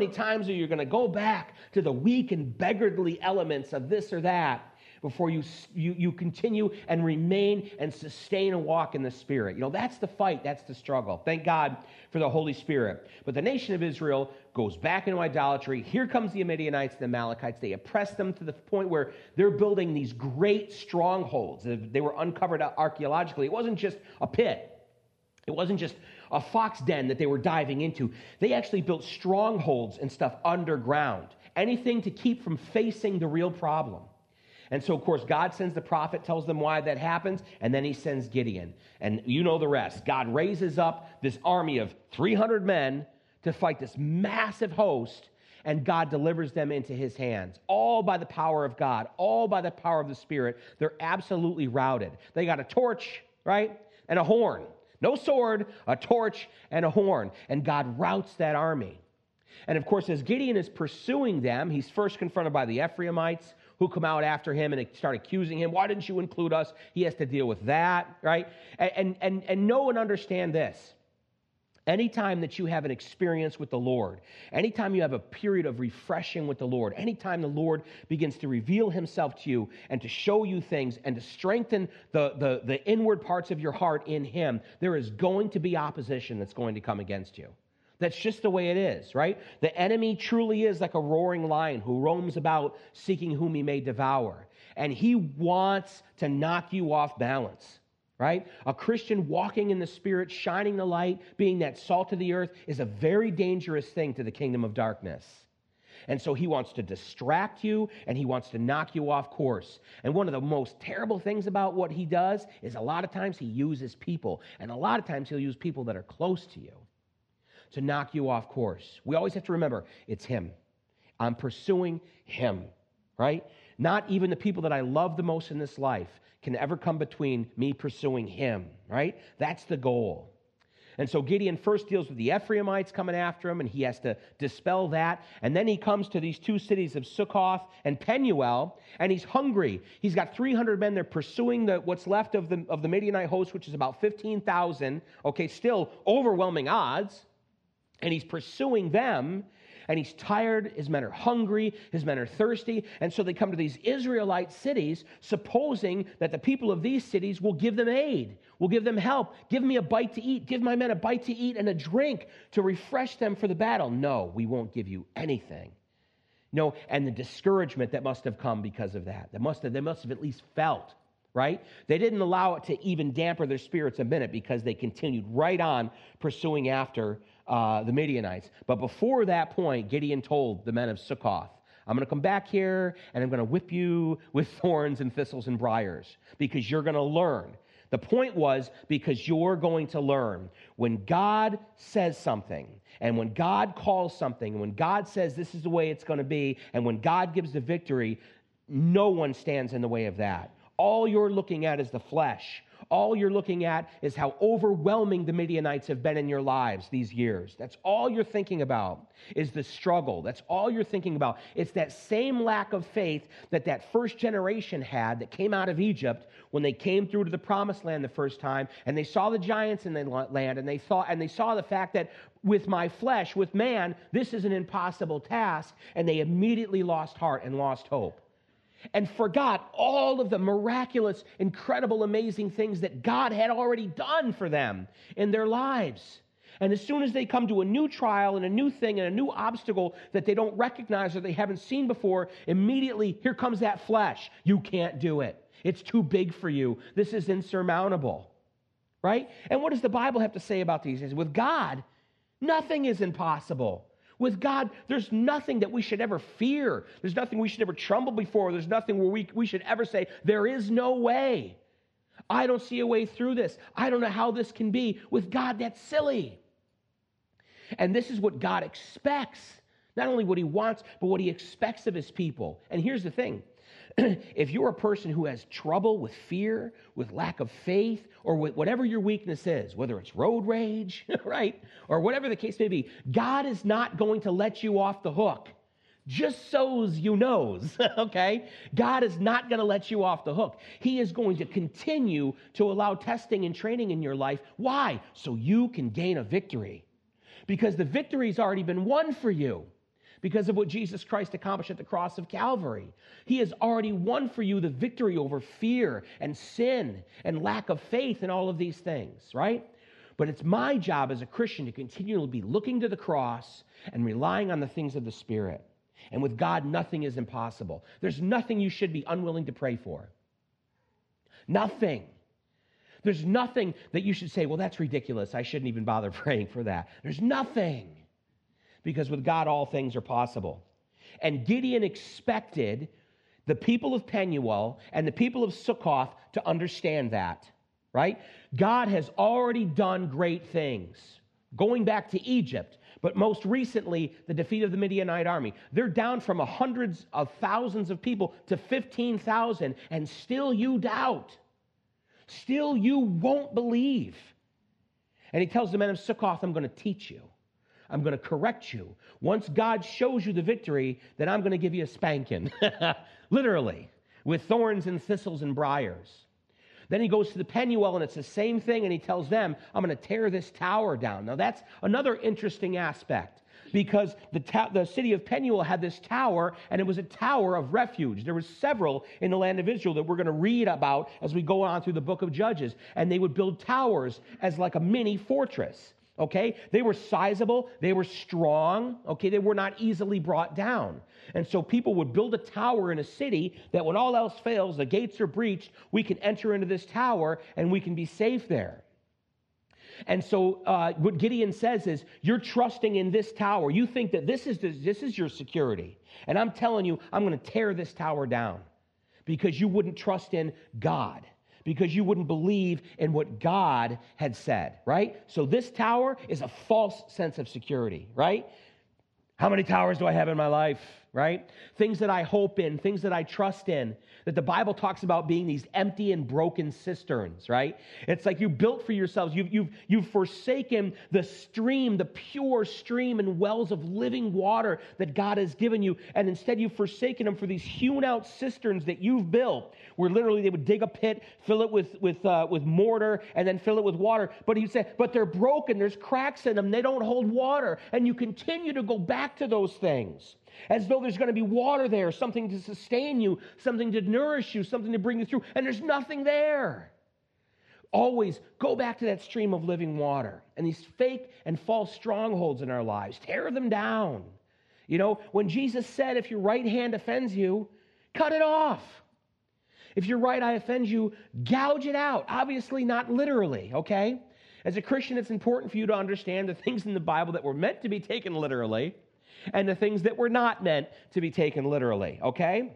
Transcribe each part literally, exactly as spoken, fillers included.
many times are you going to go back to the weak and beggarly elements of this or that before you, you, you continue and remain and sustain a walk in the Spirit? You know, that's the fight. That's the struggle. Thank God for the Holy Spirit. But the nation of Israel goes back into idolatry. Here comes the Midianites and the Amalekites. They oppress them to the point where they're building these great strongholds. They were uncovered archaeologically. It wasn't just a pit. It wasn't just a fox den that they were diving into. They actually built strongholds and stuff underground. Anything to keep from facing the real problem. And so, of course, God sends the prophet, tells them why that happens, and then he sends Gideon. And you know the rest. God raises up this army of three hundred men to fight this massive host, and God delivers them into his hands. All by the power of God, all by the power of the Spirit. They're absolutely routed. They got a torch, right, and a horn. No sword, a torch, and a horn. And God routs that army. And, of course, as Gideon is pursuing them, he's first confronted by the Ephraimites, who come out after him and start accusing him. Why didn't you include us? He has to deal with that, right? And, and, and know and understand this. Anytime that you have an experience with the Lord, anytime you have a period of refreshing with the Lord, anytime the Lord begins to reveal himself to you and to show you things and to strengthen the, the, the inward parts of your heart in him, there is going to be opposition that's going to come against you. That's just the way it is, right? The enemy truly is like a roaring lion who roams about seeking whom he may devour. And he wants to knock you off balance, right? A Christian walking in the Spirit, shining the light, being that salt of the earth is a very dangerous thing to the kingdom of darkness. And so he wants to distract you, and he wants to knock you off course. And one of the most terrible things about what he does is a lot of times he uses people, and a lot of times he'll use people that are close to you to knock you off course. We always have to remember, it's him. I'm pursuing him, right? Not even the people that I love the most in this life can ever come between me pursuing him, right? That's the goal. And so Gideon first deals with the Ephraimites coming after him, and he has to dispel that. And then he comes to these two cities of Sukkoth and Penuel, and he's hungry. He's got three hundred men. They're pursuing the, what's left of the, of the Midianite host, which is about fifteen thousand. Okay, still overwhelming odds. And he's pursuing them, and he's tired. His men are hungry. His men are thirsty. And so they come to these Israelite cities, supposing that the people of these cities will give them aid, will give them help. Give me a bite to eat. Give my men a bite to eat and a drink to refresh them for the battle. No, we won't give you anything. No, and the discouragement that must have come because of that. They must have, they must have at least felt, right? They didn't allow it to even damper their spirits a minute because they continued right on pursuing after Uh, the Midianites. But before that point, Gideon told the men of Sukkoth, I'm going to come back here and I'm going to whip you with thorns and thistles and briars because you're going to learn. The point was because you're going to learn. When God says something and when God calls something and when God says this is the way it's going to be and when God gives the victory, no one stands in the way of that. All you're looking at is the flesh. All you're looking at is how overwhelming the Midianites have been in your lives these years. That's all you're thinking about is the struggle. That's all you're thinking about. It's that same lack of faith that that first generation had that came out of Egypt when they came through to the promised land the first time, and they saw the giants in the land, and they thought, and they saw the fact that with my flesh, with man, this is an impossible task, and they immediately lost heart and lost hope. And forgot all of the miraculous, incredible, amazing things that God had already done for them in their lives. And as soon as they come to a new trial and a new thing and a new obstacle that they don't recognize or they haven't seen before, immediately here comes that flesh. You can't do it. It's too big for you. This is insurmountable. Right? And what does the Bible have to say about these things? With God, nothing is impossible. With God, there's nothing that we should ever fear. There's nothing we should ever tremble before. There's nothing where we, we should ever say, there is no way. I don't see a way through this. I don't know how this can be. With God, that's silly. And this is what God expects. Not only what he wants, but what he expects of his people. And here's the thing. If you're a person who has trouble with fear, with lack of faith, or with whatever your weakness is, whether it's road rage, right, or whatever the case may be, God is not going to let you off the hook. Just so's you knows, okay? God is not going to let you off the hook. He is going to continue to allow testing and training in your life. Why? So you can gain a victory. Because the victory's already been won for you. because of what Jesus Christ accomplished at the cross of Calvary. He has already won for you the victory over fear and sin and lack of faith and all of these things, right? But it's my job as a Christian to continually be looking to the cross and relying on the things of the Spirit. And with God, nothing is impossible. There's nothing you should be unwilling to pray for. Nothing. There's nothing that you should say, well, that's ridiculous. I shouldn't even bother praying for that. There's nothing. Because with God, all things are possible. And Gideon expected the people of Penuel and the people of Sukkoth to understand that, right? God has already done great things. Going back to Egypt, but most recently, the defeat of the Midianite army. They're down from hundreds of thousands of people to fifteen thousand, and still you doubt. Still you won't believe. And he tells the men of Sukkoth, I'm going to teach you. I'm going to correct you. Once God shows you the victory, then I'm going to give you a spanking. Literally, with thorns and thistles and briars. Then he goes to the Penuel, and it's the same thing, and he tells them, I'm going to tear this tower down. Now, that's another interesting aspect, because the, ta- the city of Penuel had this tower, and it was a tower of refuge. There were several in the land of Israel that we're going to read about as we go on through the book of Judges, and they would build towers as like a mini fortress. Okay, they were sizable, they were strong, okay, they were not easily brought down. And so people would build a tower in a city that when all else fails, the gates are breached, we can enter into this tower and we can be safe there. And so uh, what Gideon says is, you're trusting in this tower. You think that this is, the, this is your security. And I'm telling you, I'm going to tear this tower down because you wouldn't trust in God. Because you wouldn't believe in what God had said, right? So this tower is a false sense of security, right? How many towers do I have in my life, right? Things that I hope in, things that I trust in, that the Bible talks about being these empty and broken cisterns, right? It's like you built for yourselves. You've, you've, you've forsaken the stream, the pure stream and wells of living water that God has given you, and instead you've forsaken them for these hewn out cisterns that you've built, where literally they would dig a pit, fill it with, with, uh, with mortar, and then fill it with water. But he said, but they're broken. There's cracks in them. They don't hold water. And you continue to go back to those things as though there's going to be water there, something to sustain you, something to nourish you, something to bring you through. And there's nothing there. Always go back to that stream of living water. And these fake and false strongholds in our lives, tear them down. You know, when Jesus said, if your right hand offends you, cut it off. If your right eye offends you, gouge it out. Obviously not literally, okay? As a Christian, it's important for you to understand the things in the Bible that were meant to be taken literally and the things that were not meant to be taken literally, okay?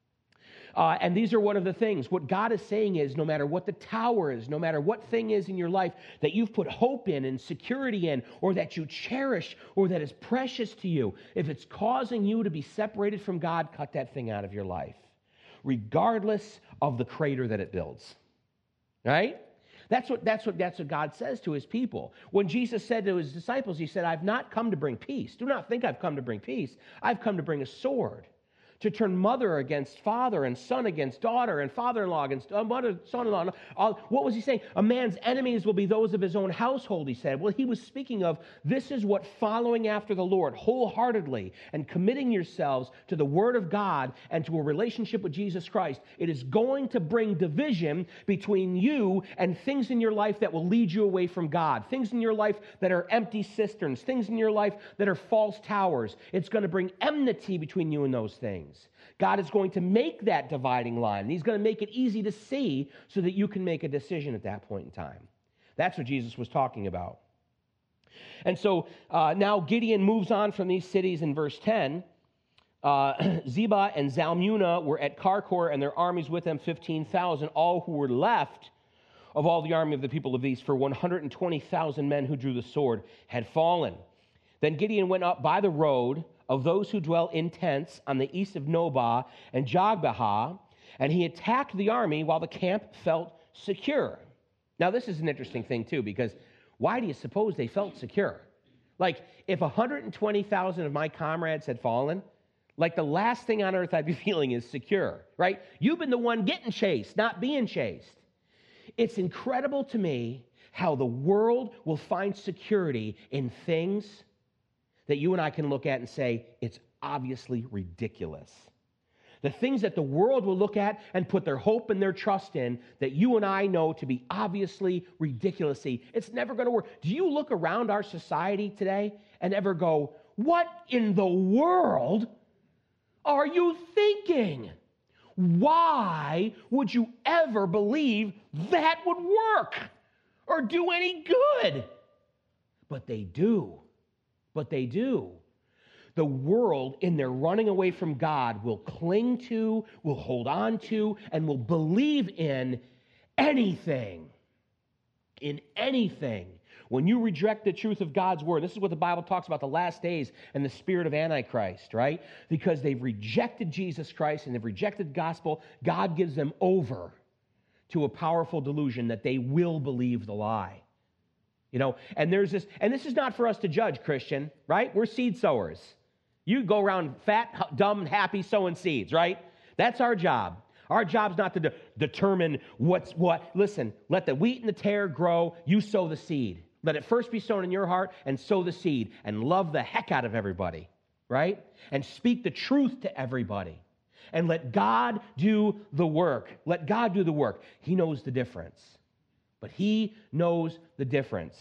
Uh, and these are one of the things. What God is saying is, no matter what the tower is, no matter what thing is in your life that you've put hope in and security in, or that you cherish, or that is precious to you, if it's causing you to be separated from God, cut that thing out of your life, regardless of the crater that it builds, right? That's what, that's what, that's what God says to his people. When Jesus said to his disciples, he said, I've not come to bring peace. Do not think I've come to bring peace. I've come to bring a sword, to turn mother against father and son against daughter and father-in-law against uh, mother, son-in-law. Uh, what was he saying? A man's enemies will be those of his own household, he said. Well, he was speaking of, this is what following after the Lord wholeheartedly and committing yourselves to the Word of God and to a relationship with Jesus Christ. It is going to bring division between you and things in your life that will lead you away from God, things in your life that are empty cisterns, things in your life that are false towers. It's going to bring enmity between you and those things. God is going to make that dividing line, and he's going to make it easy to see so that you can make a decision at that point in time. That's what Jesus was talking about. And so uh, now Gideon moves on from these cities in verse ten. Uh, Zebah and Zalmunna were at Karkor, and their armies with them fifteen thousand, all who were left of all the army of the people of the east, for one hundred twenty thousand men who drew the sword had fallen. Then Gideon went up by the road of those who dwell in tents on the east of Nobah and Jogbehah, and he attacked the army while the camp felt secure. Now, this is an interesting thing, too, because why do you suppose they felt secure? Like, if one hundred twenty thousand of my comrades had fallen, like the last thing on earth I'd be feeling is secure, right? You've been the one getting chased, not being chased. It's incredible to me how the world will find security in things that you and I can look at and say, it's obviously ridiculous. The things that the world will look at and put their hope and their trust in that you and I know to be obviously ridiculously, it's never going to work. Do you look around our society today and ever go, what in the world are you thinking? Why would you ever believe that would work or do any good? But they do. But they do. The world, in their running away from God, will cling to, will hold on to, and will believe in anything. In anything. When you reject the truth of God's word, this is what the Bible talks about, the last days and the spirit of Antichrist, right? Because they've rejected Jesus Christ and they've rejected the gospel, God gives them over to a powerful delusion that they will believe the lie. You know, and there's this, and this is not for us to judge, Christian, right? We're seed sowers. You go around fat, dumb, happy, sowing seeds, right? That's our job. Our job's not to de- determine what's what. Listen, let the wheat and the tare grow. You sow the seed. Let it first be sown in your heart and sow the seed and love the heck out of everybody, right? And speak the truth to everybody. And let God do the work. Let God do the work. He knows the difference. But he knows the difference.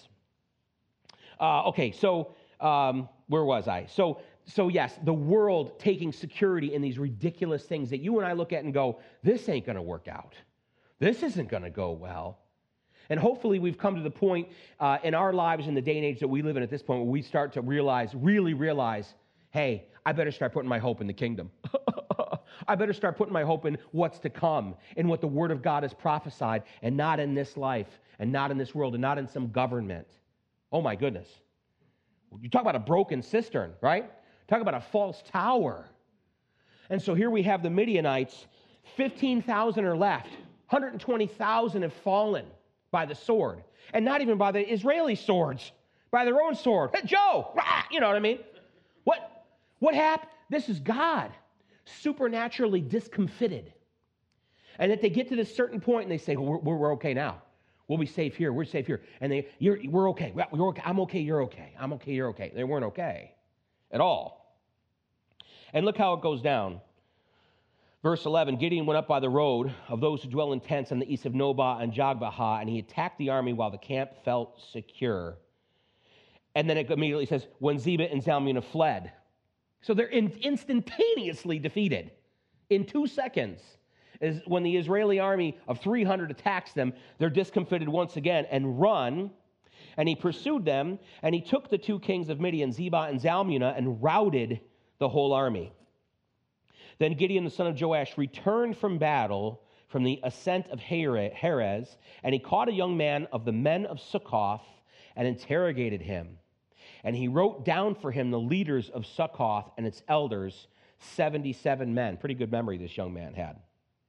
Uh, okay, so um, where was I? So, so yes, the world taking security in these ridiculous things that you and I look at and go, this ain't going to work out. This isn't going to go well. And hopefully we've come to the point uh, in our lives in the day and age that we live in at this point where we start to realize, really realize, hey, I better start putting my hope in the kingdom. I better start putting my hope in what's to come, in what the Word of God has prophesied, and not in this life, and not in this world, and not in some government. Oh my goodness. You talk about a broken cistern, right? Talk about a false tower. And so here we have the Midianites, fifteen thousand are left. one hundred twenty thousand have fallen by the sword. And not even by the Israeli swords, by their own sword. Hey, Joe! Rah! You know what I mean? What, what happened? This is God supernaturally discomfited. And that they get to this certain point and they say, well, we're, we're okay now. We'll be safe here. We're safe here. And they, you're, we're okay. We're okay. I'm okay. You're okay. I'm okay. You're okay. They weren't okay at all. And look how it goes down. Verse eleven, Gideon went up by the road of those who dwell in tents on the east of Nobah and Jogbehah, and he attacked the army while the camp felt secure. And then it immediately says, when Zebah and Zalmunna fled. So they're in, instantaneously defeated in two seconds. Is when the Israeli army of three hundred attacks them, they're discomfited once again and run. And he pursued them, and he took the two kings of Midian, Zebah and Zalmunna, and routed the whole army. Then Gideon, the son of Joash, returned from battle from the ascent of Heres, and he caught a young man of the men of Succoth and interrogated him. And he wrote down for him the leaders of Succoth and its elders, seventy-seven men. Pretty good memory this young man had.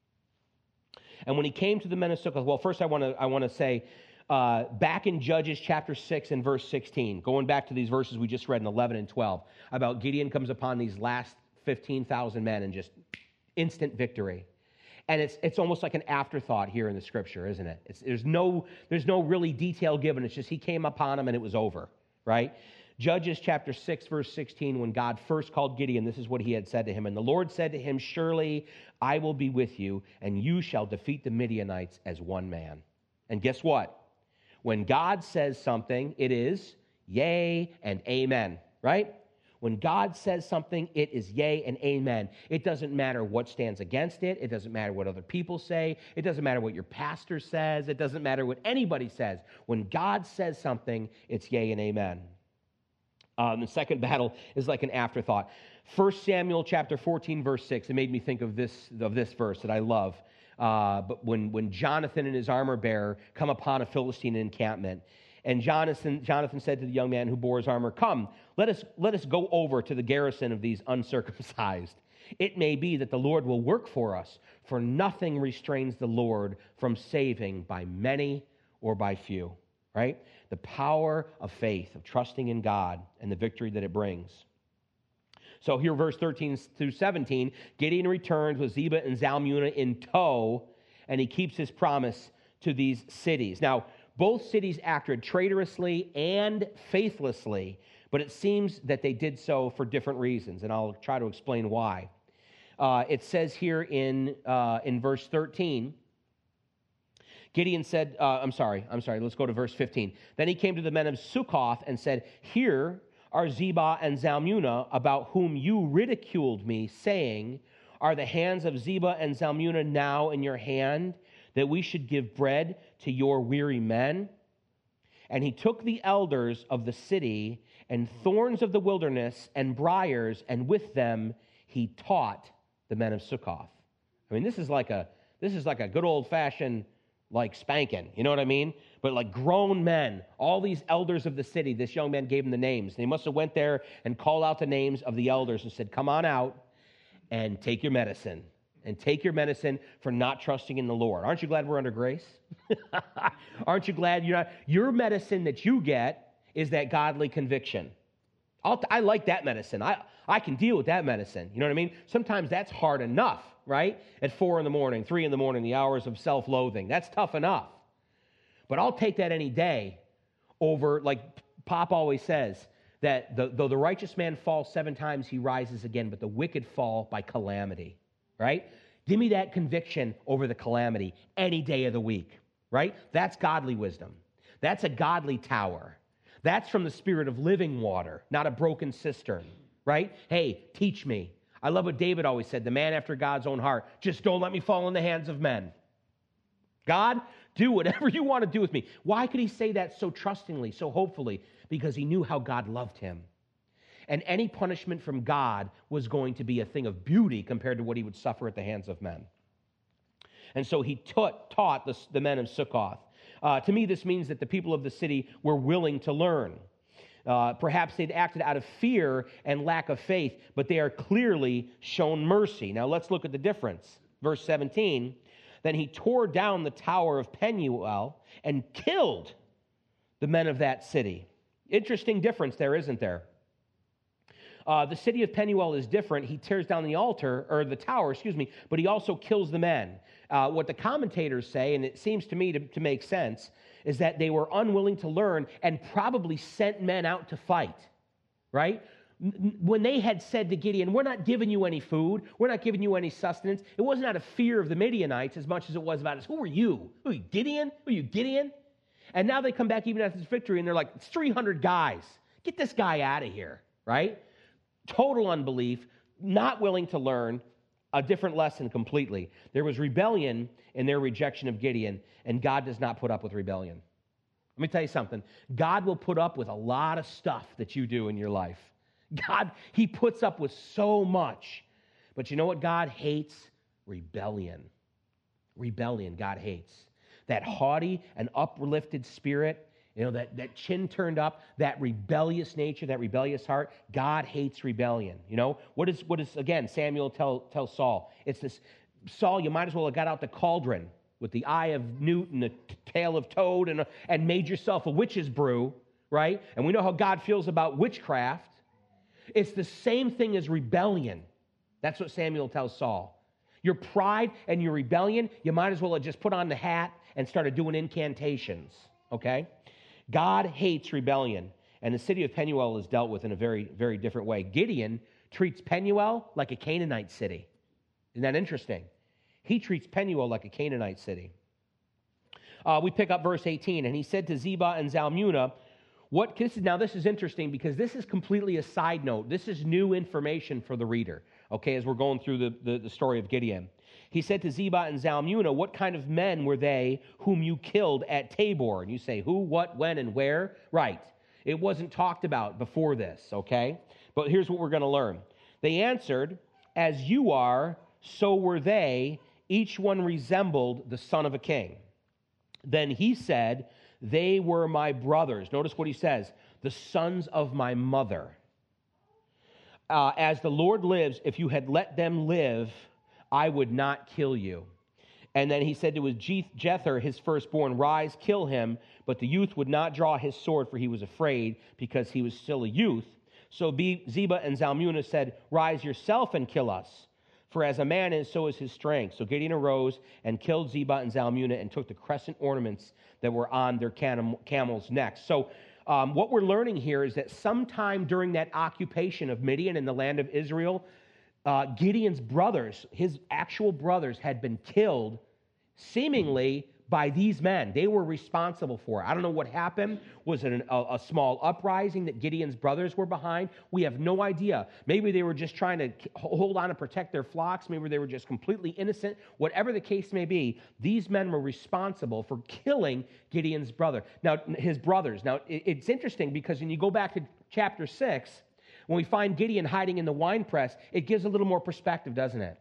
And when he came to the men of Succoth, well, first I want to I want to say, uh, back in Judges chapter six and verse sixteen, going back to these verses we just read in eleven and twelve, about Gideon comes upon these last fifteen thousand men and just instant victory. And it's it's almost like an afterthought here in the scripture, isn't it? It's, there's no there's no really detail given. It's just he came upon them and it was over, right? Judges chapter six, verse sixteen, when God first called Gideon, this is what he had said to him. And the Lord said to him, surely I will be with you, and you shall defeat the Midianites as one man. And guess what? When God says something, it is yea and amen, right? When God says something, it is yea and amen. It doesn't matter what stands against it. It doesn't matter what other people say. It doesn't matter what your pastor says. It doesn't matter what anybody says. When God says something, it's yea and amen. Um, the second battle is like an afterthought. First Samuel chapter fourteen, verse six. It made me think of this of this verse that I love. Uh, but when, when Jonathan and his armor bearer come upon a Philistine encampment, and Jonathan, Jonathan said to the young man who bore his armor, come, let us, let us go over to the garrison of these uncircumcised. It may be that the Lord will work for us, for nothing restrains the Lord from saving by many or by few. Right? The power of faith, of trusting in God and the victory that it brings. So here, verse thirteen through seventeen, Gideon returns with Zebah and Zalmunna in tow, and he keeps his promise to these cities. Now, both cities acted traitorously and faithlessly, But it seems that they did so for different reasons, and I'll try to explain why. Uh, it says here in, uh, in verse thirteen, Gideon said, uh, I'm sorry, I'm sorry, let's go to verse fifteen. Then he came to the men of Sukkoth and said, here are Zebah and Zalmunna, about whom you ridiculed me, saying, are the hands of Zebah and Zalmunna now in your hand, that we should give bread to your weary men? And he took the elders of the city and thorns of the wilderness and briars, and with them he taught the men of Sukkoth. I mean, this is like a this is like a good old-fashioned like spanking, you know what I mean? But like grown men, all these elders of the city, this young man gave them the names. They must have went there and called out the names of the elders and said, come on out and take your medicine. And take your medicine for not trusting in the Lord. Aren't you glad we're under grace? Aren't you glad you're not? Your medicine that you get is that godly conviction. I'll, I like that medicine. I, I can deal with that medicine. You know what I mean? Sometimes that's hard enough, right? At four in the morning, three in the morning, the hours of self-loathing. That's tough enough. But I'll take that any day over, like Pop always says, that the, though the righteous man falls seven times, he rises again, but the wicked fall by calamity. Right? Give me that conviction over the calamity any day of the week, right? That's godly wisdom. That's a godly tower. That's from the spirit of living water, not a broken cistern, right? Hey, teach me. I love what David always said, the man after God's own heart. Just don't let me fall in the hands of men. God, do whatever you want to do with me. Why could he say that so trustingly, so hopefully? Because he knew how God loved him. And any punishment from God was going to be a thing of beauty compared to what he would suffer at the hands of men. And so he taught, taught the, the men of Sukkoth. Uh, to me, this means that the people of the city were willing to learn. Uh, perhaps they'd acted out of fear and lack of faith, but they are clearly shown mercy. Now let's look at the difference. Verse seventeen, then he tore down the tower of Penuel and killed the men of that city. Interesting difference there, isn't there? Uh, the city of Penuel is different. He tears down the altar, or the tower, excuse me, but he also kills the men. Uh, what the commentators say, and it seems to me to, to make sense, is that they were unwilling to learn and probably sent men out to fight, right? When they had said to Gideon, we're not giving you any food, we're not giving you any sustenance, it wasn't out of fear of the Midianites as much as it was about us. Who are you? Who are you, Gideon? Who are you, Gideon? And now they come back even after this victory, and they're like, it's three hundred guys. Get this guy out of here, right? Total unbelief, not willing to learn, a different lesson completely. There was rebellion in their rejection of Gideon, and God does not put up with rebellion. Let me tell you something. God will put up with a lot of stuff that you do in your life. God, he puts up with so much. But you know what God hates? Rebellion. Rebellion, God hates. That haughty and uplifted spirit, you know, that, that chin turned up, that rebellious nature, that rebellious heart, God hates rebellion. You know, what is, what is again, Samuel tell, tells Saul? It's this, Saul, you might as well have got out the cauldron with the eye of newt and the tail of toad and, and made yourself a witch's brew, right? And we know how God feels about witchcraft. It's the same thing as rebellion. That's what Samuel tells Saul. Your pride and your rebellion, you might as well have just put on the hat and started doing incantations, okay? God hates rebellion, and the city of Penuel is dealt with in a very, very different way. Gideon treats Penuel like a Canaanite city. Isn't that interesting? He treats Penuel like a Canaanite city. Uh, we pick up verse eighteen, and he said to Zebah and Zalmunna, what, this is, now this is interesting because this is completely a side note. This is new information for the reader, okay, as we're going through the, the, the story of Gideon. He said to Zebah and Zalmunna, what kind of men were they whom you killed at Tabor? And you say, who, what, when, and where? Right. It wasn't talked about before this, okay? But here's what we're going to learn. They answered, as you are, so were they. Each one resembled the son of a king. Then he said, they were my brothers. Notice what he says, the sons of my mother. Uh, as the Lord lives, if you had let them live, I would not kill you. And then he said to his Jether, his firstborn, rise, kill him. But the youth would not draw his sword, for he was afraid, because he was still a youth. So Zebah and Zalmunna said, rise yourself and kill us. For as a man is, so is his strength. So Gideon arose and killed Zebah and Zalmunna and took the crescent ornaments that were on their cam- camels' necks. So Um, what we're learning here is that sometime during that occupation of Midian in the land of Israel, uh, Gideon's brothers, his actual brothers, had been killed seemingly by these men. They were responsible for it. I don't know what happened. Was it an, a, a small uprising that Gideon's brothers were behind? We have no idea. Maybe they were just trying to hold on and protect their flocks. Maybe they were just completely innocent. Whatever the case may be, these men were responsible for killing Gideon's brother. Now, his brothers. Now, it's interesting because when you go back to chapter six, when we find Gideon hiding in the winepress, it gives a little more perspective, doesn't it?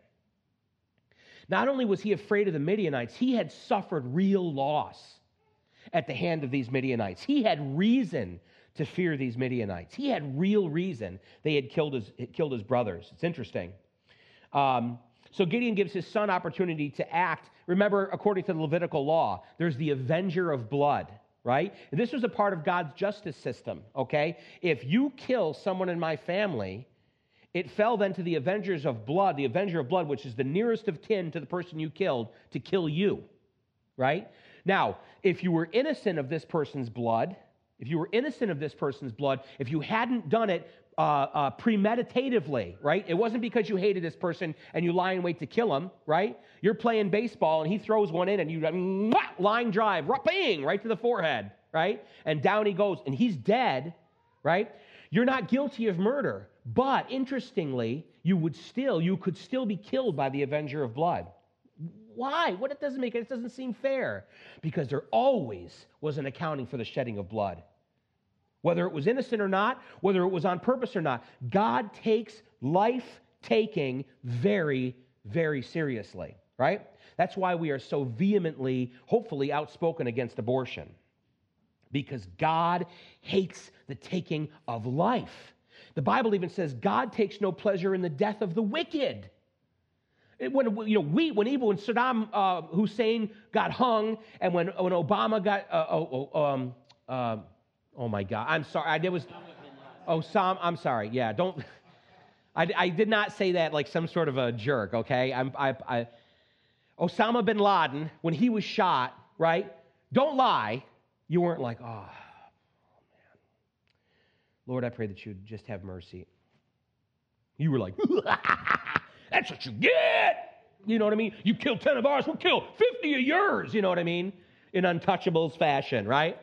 Not only was he afraid of the Midianites, he had suffered real loss at the hand of these Midianites. He had reason to fear these Midianites. He had real reason they had killed his, killed his brothers. It's interesting. Um, so Gideon gives his son opportunity to act. Remember, according to the Levitical law, there's the avenger of blood, right? And this was a part of God's justice system, okay? If you kill someone in my family, it fell then to the avengers of blood, the avenger of blood, which is the nearest of kin to the person you killed, to kill you, right? Now, if you were innocent of this person's blood, if you were innocent of this person's blood, if you hadn't done it uh, uh, premeditatively, right? It wasn't because you hated this person and you lie in wait to kill him, right? You're playing baseball and he throws one in and you mwah, line drive, bang, right to the forehead, right? And down he goes and he's dead, right? You're not guilty of murder. But interestingly, you would still, you could still be killed by the avenger of blood. Why? What it doesn't make it, it doesn't seem fair. Because there always was an accounting for the shedding of blood. Whether it was innocent or not, whether it was on purpose or not, God takes life-taking very, very seriously, right? That's why we are so vehemently, hopefully, outspoken against abortion. Because God hates the taking of life. The Bible even says God takes no pleasure in the death of the wicked. It, when you know, we when even when Saddam uh, Hussein got hung, and when when Obama got uh, oh, oh, um, uh, oh my God, I'm sorry, I, there was oh Sam, I'm sorry, yeah, don't, I, I did not say that like some sort of a jerk, okay? I'm I, I Osama bin Laden, when he was shot, right? Don't lie, you weren't like, oh. Lord, I pray that you would just have mercy. You were like, that's what you get. You know what I mean? You killed ten of ours, we'll kill fifty of yours. You know what I mean? In Untouchables fashion, right?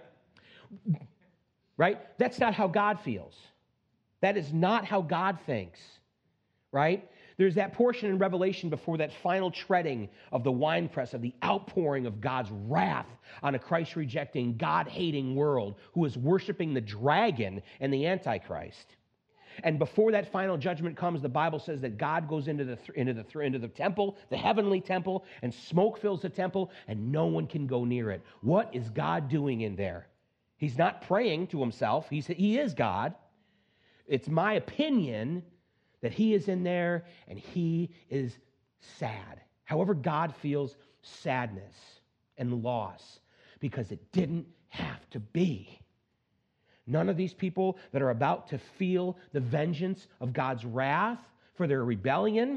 Right? That's not how God feels. That is not how God thinks, right? There's that portion in Revelation before that final treading of the winepress, of the outpouring of God's wrath on a Christ-rejecting, God-hating world who is worshiping the dragon and the Antichrist. And before that final judgment comes, the Bible says that God goes into the, into the, into the temple, the heavenly temple, and smoke fills the temple, and no one can go near it. What is God doing in there? He's not praying to himself. He's, he is God. It's my opinion that he is in there and he is sad. However, God feels sadness and loss because it didn't have to be. None of these people that are about to feel the vengeance of God's wrath for their rebellion,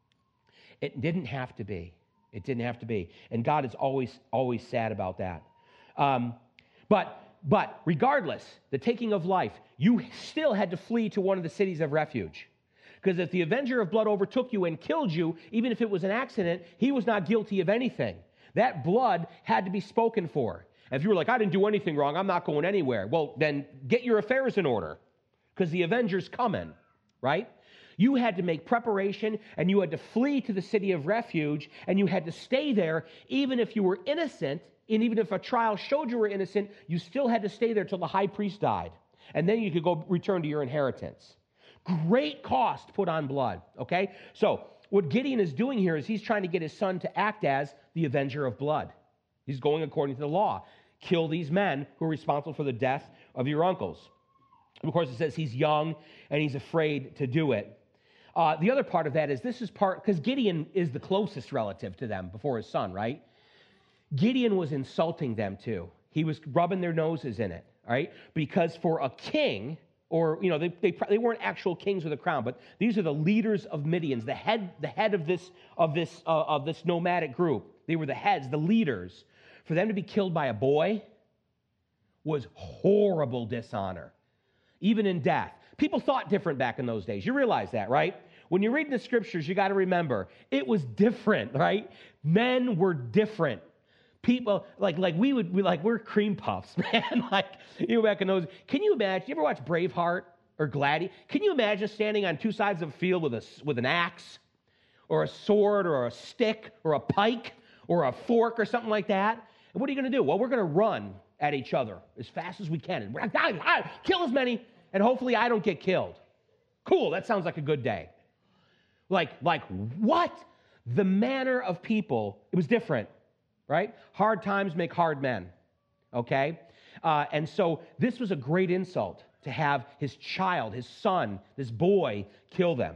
it didn't have to be. It didn't have to be. And God is always, always sad about that. Um, but, but regardless, the taking of life, you still had to flee to one of the cities of refuge. Because if the avenger of blood overtook you and killed you, even if it was an accident, he was not guilty of anything. That blood had to be spoken for. If you were like, I didn't do anything wrong, I'm not going anywhere. Well, then get your affairs in order, because the avenger's coming, right? You had to make preparation, and you had to flee to the city of refuge, and you had to stay there, even if you were innocent, and even if a trial showed you were innocent, you still had to stay there till the high priest died. And then you could go return to your inheritance. Great cost put on blood, okay? So what Gideon is doing here is he's trying to get his son to act as the avenger of blood. He's going according to the law. Kill these men who are responsible for the death of your uncles. And of course, it says he's young and he's afraid to do it. Uh, the other part of that is this is part, because Gideon is the closest relative to them before his son, right? Gideon was insulting them too. He was rubbing their noses in it, right? Because for a king, or, you know, they, they they weren't actual kings with a crown, but these are the leaders of Midians, the head the head of this of this uh, of this nomadic group. They were the heads, the leaders. For them to be killed by a boy, was horrible dishonor, even in death. People thought different back in those days. You realize that, right? When you read the scriptures, you got to remember, it was different, right? Men were different. People, like, like we would, we, like, we're cream puffs, man. Like, you know, back in those, can you imagine, you ever watch Braveheart or Gladiator? Can you imagine standing on two sides of a field with a, with an axe or a sword or a stick or a pike or a fork or something like that? And what are you going to do? Well, we're going to run at each other as fast as we can. And we're like, "Ah, ah, kill as many, and hopefully I don't get killed." Cool, that sounds like a good day. Like, like what? The manner of people, it was different, right? Hard times make hard men, okay? Uh, and so this was a great insult to have his child, his son, this boy, kill them.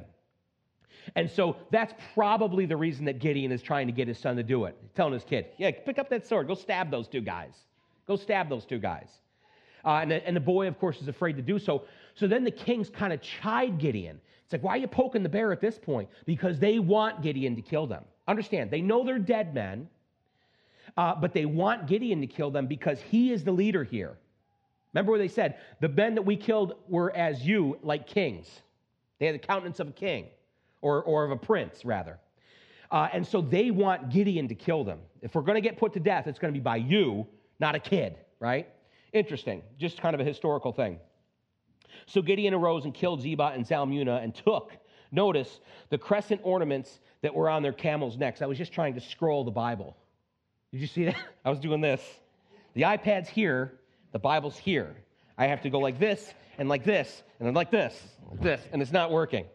And so that's probably the reason that Gideon is trying to get his son to do it. He's telling his kid, yeah, pick up that sword, go stab those two guys. Go stab those two guys. Uh, and, the, and the boy, of course, is afraid to do so. So then the kings kind of chide Gideon. It's like, why are you poking the bear at this point? Because they want Gideon to kill them. Understand, they know they're dead men, uh, but they want Gideon to kill them because he is the leader here. Remember what they said? The men that we killed were as you, like kings. They had the countenance of a king, or, or of a prince, rather. Uh, and so they want Gideon to kill them. If we're going to get put to death, it's going to be by you, not a kid, right? Interesting, just kind of a historical thing. So Gideon arose and killed Zebah and Zalmunna and took, notice, the crescent ornaments that were on their camels' necks. I was just trying to scroll the Bible. Did you see that? I was doing this. The iPad's here, the Bible's here. I have to go like this, and like this, and then like this, like this, and it's not working.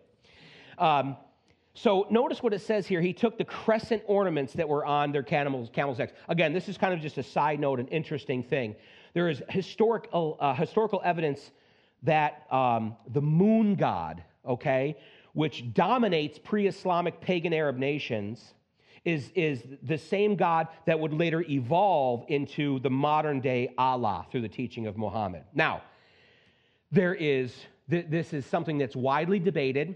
Um, so notice what it says here. He took the crescent ornaments that were on their camels, camels' necks. Again, this is kind of just a side note, an interesting thing. There is historical, uh, historical evidence that um, the moon god, okay, which dominates pre-Islamic pagan Arab nations, is, is the same God that would later evolve into the modern-day Allah through the teaching of Muhammad. Now, there is, th- this is something that's widely debated,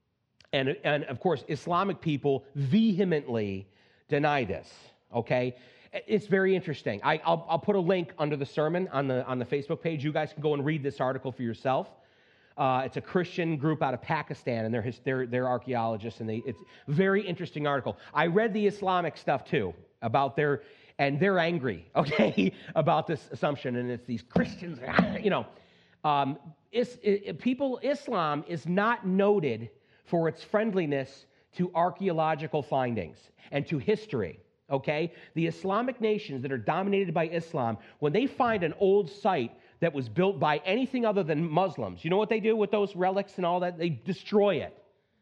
and, and of course, Islamic people vehemently deny this, okay? It's very interesting. I, I'll, I'll put a link under the sermon on the, on the Facebook page. You guys can go and read this article for yourself. Uh, it's a Christian group out of Pakistan, and they're, his, they're, they're archaeologists, and they, it's a very interesting article. I read the Islamic stuff, too, about their, and they're angry, okay, about this assumption, and it's these Christians, you know. Um, it's, it, people, Islam is not noted for its friendliness to archaeological findings and to history, okay? The Islamic nations that are dominated by Islam, when they find an old site that was built by anything other than Muslims, you know what they do with those relics and all that? They destroy it,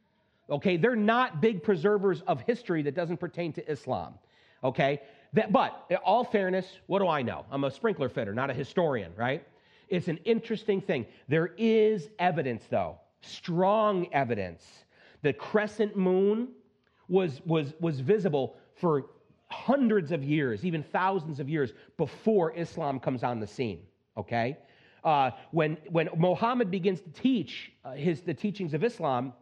okay? They're not big preservers of history that doesn't pertain to Islam, okay? That, but, in all fairness, what do I know? I'm a sprinkler fitter, not a historian, right? It's an interesting thing. There is evidence, though, strong evidence. The crescent moon was, was, was visible for hundreds of years, even thousands of years before Islam comes on the scene, okay? Uh, when, when Muhammad begins to teach uh, his, the teachings of Islam,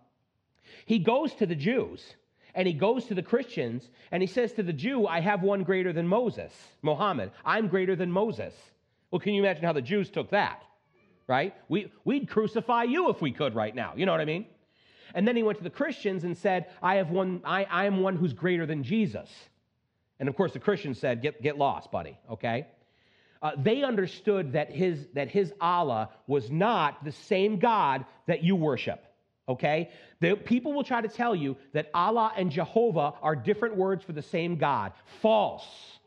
he goes to the Jews and he goes to the Christians and he says to the Jew, I have one greater than Moses, Muhammad. I'm greater than Moses. Well, can you imagine how the Jews took that, right? We, we'd crucify you if we could right now. You know what I mean? And then he went to the Christians and said, I have one, I, I am one who's greater than Jesus. And of course, the Christians said, get, get lost, buddy, okay? Uh, they understood that his, that his Allah was not the same God that you worship, okay? The, people will try to tell you that Allah and Jehovah are different words for the same God. False.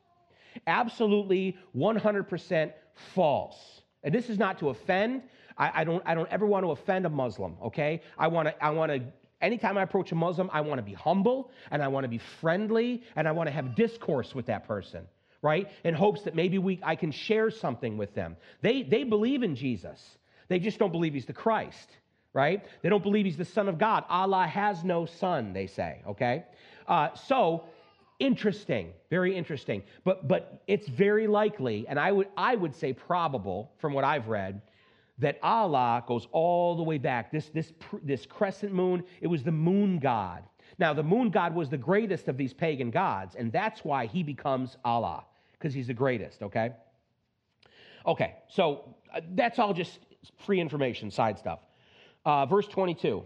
Absolutely one hundred percent false. And this is not to offend. I, I don't I don't ever want to offend a Muslim, okay? I want to I want to anytime I approach a Muslim, I want to be humble and I want to be friendly and I want to have discourse with that person, right? In hopes that maybe we I can share something with them. They they believe in Jesus. They just don't believe he's the Christ, right? They don't believe he's the Son of God. Allah has no son, they say, okay? Uh, so Interesting, very interesting. But but it's very likely, and I would I would say probable from what I've read, that Allah goes all the way back. This this this crescent moon, it was the moon god. Now the moon god was the greatest of these pagan gods, and that's why he becomes Allah, because he's the greatest, okay? Okay, so uh, that's all just free information, side stuff. Uh, verse twenty-two.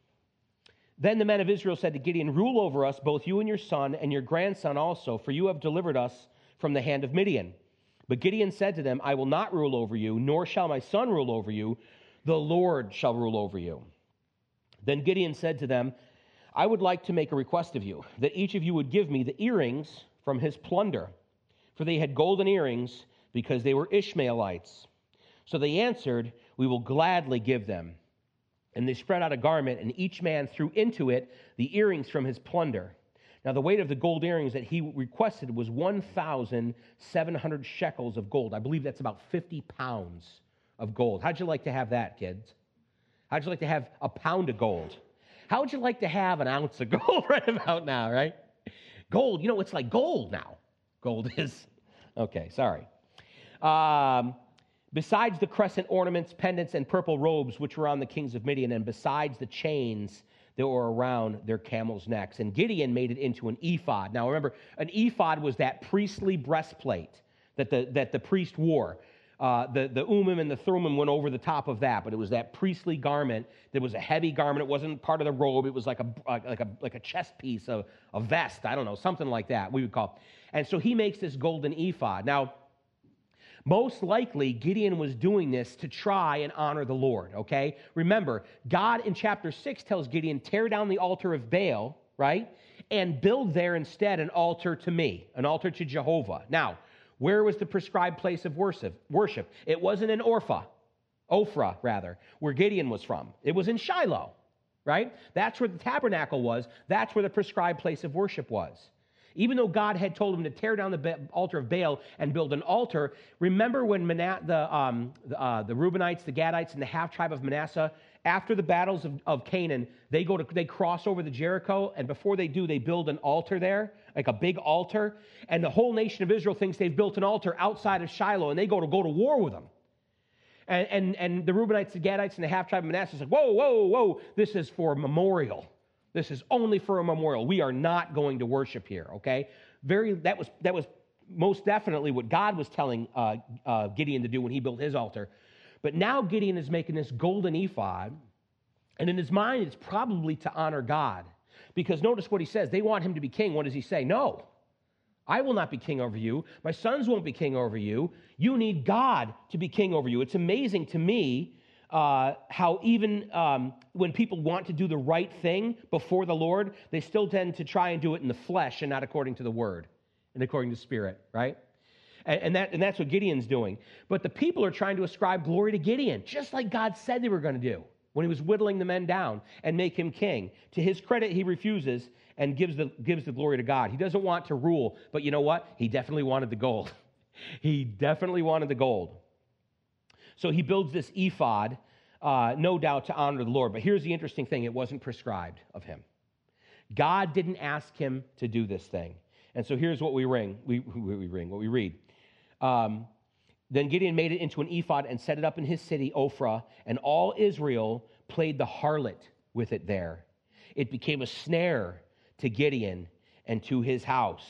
Then the men of Israel said to Gideon, rule over us, both you and your son, and your grandson also, for you have delivered us from the hand of Midian. But Gideon said to them, I will not rule over you, nor shall my son rule over you. The Lord shall rule over you. Then Gideon said to them, I would like to make a request of you, that each of you would give me the earrings from his plunder. For they had golden earrings, because they were Ishmaelites. So they answered, we will gladly give them. And they spread out a garment, and each man threw into it the earrings from his plunder. Now the weight of the gold earrings that he requested was one thousand seven hundred shekels of gold. I believe that's about fifty pounds of gold. How'd you like to have that, kids? How'd you like to have a pound of gold? How would you like to have an ounce of gold right about now, right? Gold, you know, it's like gold now. Gold is. Okay, sorry. Um... Besides the crescent ornaments, pendants, and purple robes which were on the kings of Midian, and besides the chains that were around their camels' necks. And Gideon made it into an ephod. Now remember, an ephod was that priestly breastplate that the, that the priest wore. Uh, the, the Urim and the Thummim went over the top of that, but it was that priestly garment that was a heavy garment. It wasn't part of the robe. It was like a, like a, like a chest piece, a, a vest, I don't know, something like that, we would call it. And so he makes this golden ephod. Now, most likely, Gideon was doing this to try and honor the Lord, okay? Remember, God in chapter six tells Gideon, tear down the altar of Baal, right? And build there instead an altar to me, an altar to Jehovah. Now, where was the prescribed place of worship? Worship. It wasn't in Orpha, Ophrah, rather, where Gideon was from. It was in Shiloh, right? That's where the tabernacle was. That's where the prescribed place of worship was. Even though God had told him to tear down the altar of Baal and build an altar, remember when Mana- the, um, the, uh, the Reubenites, the Gadites, and the half-tribe of Manasseh, after the battles of, of Canaan, they go to they cross over the Jericho, and before they do, they build an altar there, like a big altar, and the whole nation of Israel thinks they've built an altar outside of Shiloh, and they go to go to war with them. And, and, and the Reubenites, the Gadites, and the half-tribe of Manasseh said, whoa, whoa, whoa, this is for memorial. This is only for a memorial. We are not going to worship here, okay? Very. That was that was most definitely what God was telling uh, uh, Gideon to do when he built his altar. But now Gideon is making this golden ephod, and in his mind, it's probably to honor God. Because notice what he says. They want him to be king. What does he say? No, I will not be king over you. My sons won't be king over you. You need God to be king over you. It's amazing to me Uh, how even um, when people want to do the right thing before the Lord, they still tend to try and do it in the flesh and not according to the word and according to the spirit, right? And, and, that, and that's what Gideon's doing. But the people are trying to ascribe glory to Gideon, just like God said they were going to do when he was whittling the men down and make him king. To his credit, he refuses and gives the, gives the glory to God. He doesn't want to rule, but you know what? He definitely wanted the gold. He definitely wanted the gold. So he builds this ephod, uh, no doubt to honor the Lord. But here's the interesting thing. It wasn't prescribed of him. God didn't ask him to do this thing. And so here's what we ring. We, we ring, what we read. Um, then Gideon made it into an ephod and set it up in his city, Ophrah, and all Israel played the harlot with it there. It became a snare to Gideon and to his house.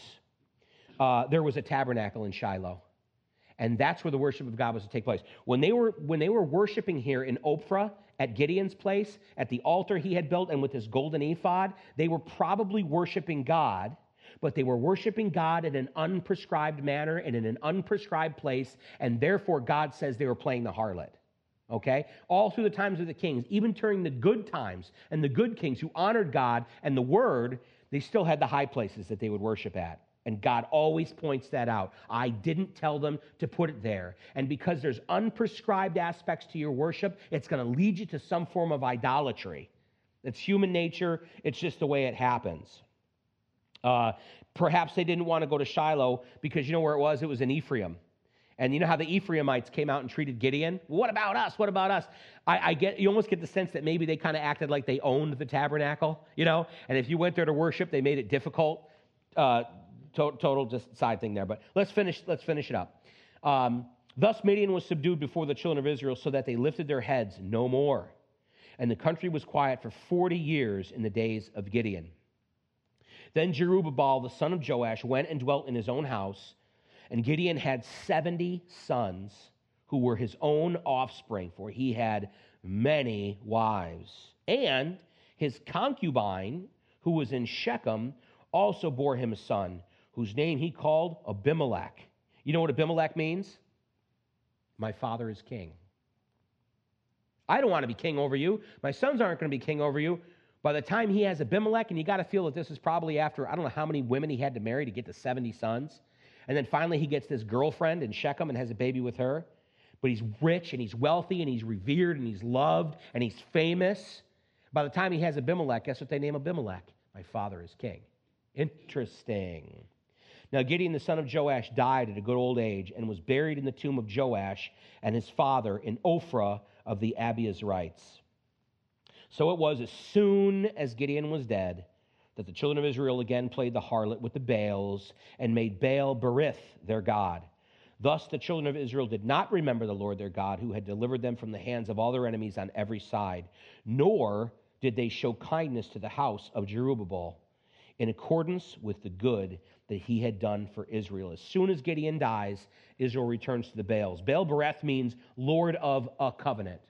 Uh, there was a tabernacle in Shiloh. And that's where the worship of God was to take place. When they were when they were worshiping here in Ophrah at Gideon's place, at the altar he had built and with his golden ephod, they were probably worshiping God, but they were worshiping God in an unprescribed manner and in an unprescribed place, and therefore God says they were playing the harlot. Okay? All through the times of the kings, even during the good times and the good kings who honored God and the word, they still had the high places that they would worship at. And God always points that out. I didn't tell them to put it there. And because there's unprescribed aspects to your worship, it's going to lead you to some form of idolatry. It's human nature. It's just the way it happens. Uh, perhaps they didn't want to go to Shiloh because you know where it was? It was in Ephraim. And you know how the Ephraimites came out and treated Gideon? What about us? What about us? I, I get you almost get the sense that maybe they kind of acted like they owned the tabernacle, you know? And if you went there to worship, they made it difficult. Uh, to, total just side thing there. But let's finish, let's finish it up. Um, Thus Midian was subdued before the children of Israel so that they lifted their heads no more. And the country was quiet for forty years in the days of Gideon. Then Jerubbaal, the son of Joash, went and dwelt in his own house. And Gideon had seventy sons who were his own offspring, for he had many wives. And his concubine, who was in Shechem, also bore him a son, whose name he called Abimelech. You know what Abimelech means? My father is king. I don't want to be king over you. My sons aren't going to be king over you. By the time he has Abimelech, and you got to feel that this is probably after, I don't know how many women he had to marry to get to seventy sons. And then finally he gets this girlfriend in Shechem and has a baby with her. But he's rich and he's wealthy and he's revered and he's loved and he's famous. By the time he has Abimelech, guess what they name Abimelech? My father is king. Interesting. Now Gideon the son of Joash died at a good old age and was buried in the tomb of Joash and his father in Ophrah of the Abiezrites. So it was as soon as Gideon was dead that the children of Israel again played the harlot with the Baals and made Baal Berith their god. Thus the children of Israel did not remember the Lord their God, who had delivered them from the hands of all their enemies on every side, nor did they show kindness to the house of Jerubbaal, in accordance with the good that he had done for Israel. As soon as Gideon dies, Israel returns to the Baals. Baal Bereth means Lord of a covenant.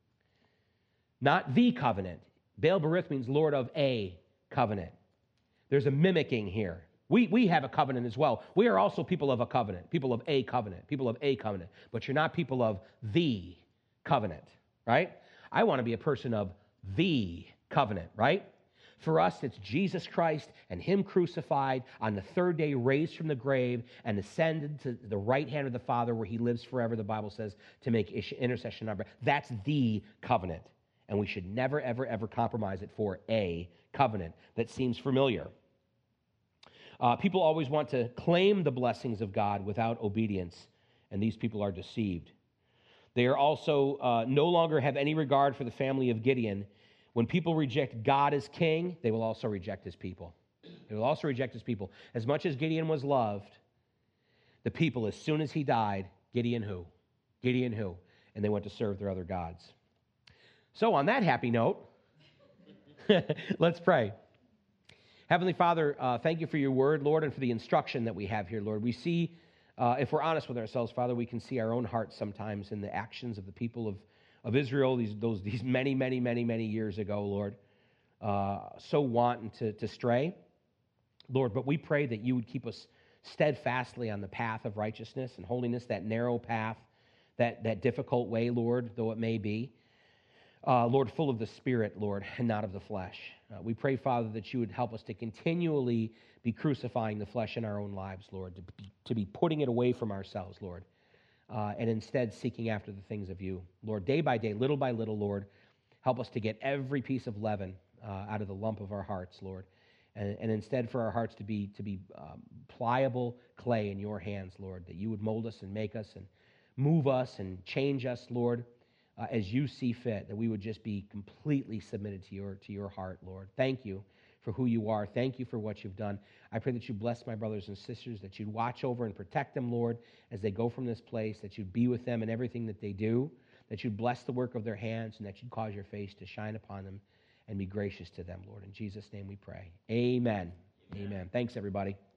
Not the covenant. Baal Bereth means Lord of a covenant. There's a mimicking here. We, we have a covenant as well. We are also people of a covenant, people of a covenant, people of a covenant. But you're not people of the covenant, right? I want to be a person of the covenant, right? For us, it's Jesus Christ and him crucified, on the third day raised from the grave and ascended to the right hand of the Father where he lives forever, the Bible says, to make intercession on our behalf. That's the covenant. And we should never, ever, ever compromise it for a covenant that seems familiar. Uh, people always want to claim the blessings of God without obedience, and these people are deceived. They are also uh, no longer have any regard for the family of Gideon. When people reject God as king, they will also reject his people. They will also reject his people. As much as Gideon was loved, the people, as soon as he died, Gideon who? Gideon who? And they went to serve their other gods. So on that happy note, let's pray. Heavenly Father, uh, thank you for your word, Lord, and for the instruction that we have here, Lord. We see, uh, if we're honest with ourselves, Father, we can see our own hearts sometimes in the actions of the people of, of Israel these, those, these many, many, many, many years ago, Lord, uh, so wanting to, to stray. Lord, but we pray that you would keep us steadfastly on the path of righteousness and holiness, that narrow path, that, that difficult way, Lord, though it may be. Uh, Lord, full of the Spirit, Lord, and not of the flesh. Uh, we pray, Father, that you would help us to continually be crucifying the flesh in our own lives, Lord, to be, to be putting it away from ourselves, Lord, uh, and instead seeking after the things of you. Lord, day by day, little by little, Lord, help us to get every piece of leaven uh, out of the lump of our hearts, Lord, and, and instead for our hearts to be, to be um, pliable clay in your hands, Lord, that you would mold us and make us and move us and change us, Lord, Uh, as you see fit, that we would just be completely submitted to your to your heart, Lord. Thank you for who you are. Thank you for what you've done. I pray that you bless my brothers and sisters, that you'd watch over and protect them, Lord, as they go from this place, that you'd be with them in everything that they do, that you'd bless the work of their hands, and that you'd cause your face to shine upon them and be gracious to them, Lord. In Jesus' name we pray. Amen. Amen. Amen. Thanks, everybody.